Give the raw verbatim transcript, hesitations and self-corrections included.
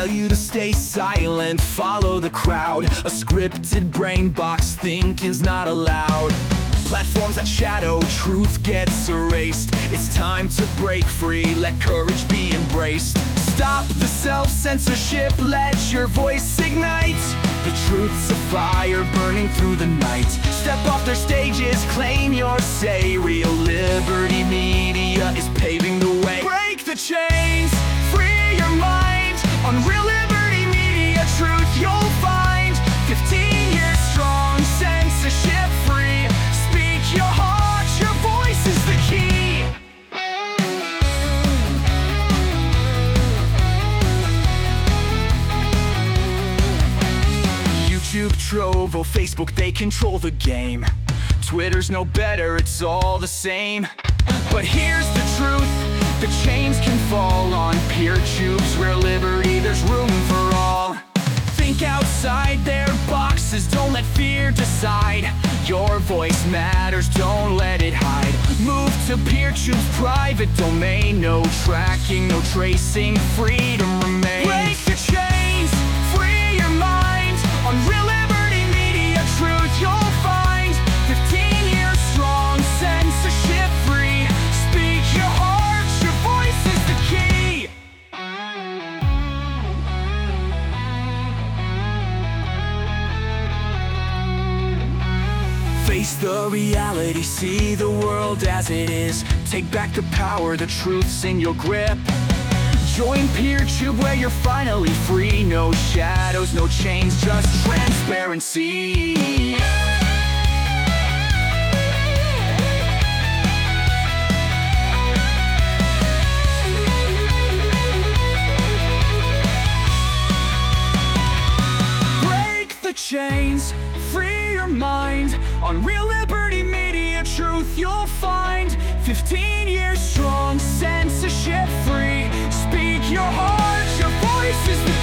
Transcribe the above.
tell you to stay silent, follow the crowd. A scripted brain box thinking's not allowed. Platforms that shadow truth gets erased. It's time to break free, let courage be embraced. Stop the self-censorship, let your voice ignite. The truth's a fire burning through the night. Step off their stages, claim your say. Real Liberty Media is paving the way. Break the chains, free your mind. On Real Liberty Media, truth you'll find. Fifteen years strong, censorship free. Speak your heart, your voice is the key. YouTube, Trovo, Facebook, they control the game. Twitter's no better, it's all the same. But here's the truth, the chains can fall on PeerTube's Real Liberty, there's room for all. Think outside their boxes, don't let fear decide. Your voice matters, don't let it hide. Move to PeerTube's private domain. No tracking, no tracing, freedom remains. Break the chains, free your mind. On Real Liberty Media, truth you'll find. Fifteen years strong, censorship free. Speak your heart, your voice is the key. Face the reality, see the world as it is. Take back the power, the truth's in your grip. Join PeerTube where you're finally free. No shadows, no chains, just transparency. Break the chains, free your mind. On Real Liberty Media, truth you'll find. Fifteen years strong, censorship free. Speak your heart, your voice is the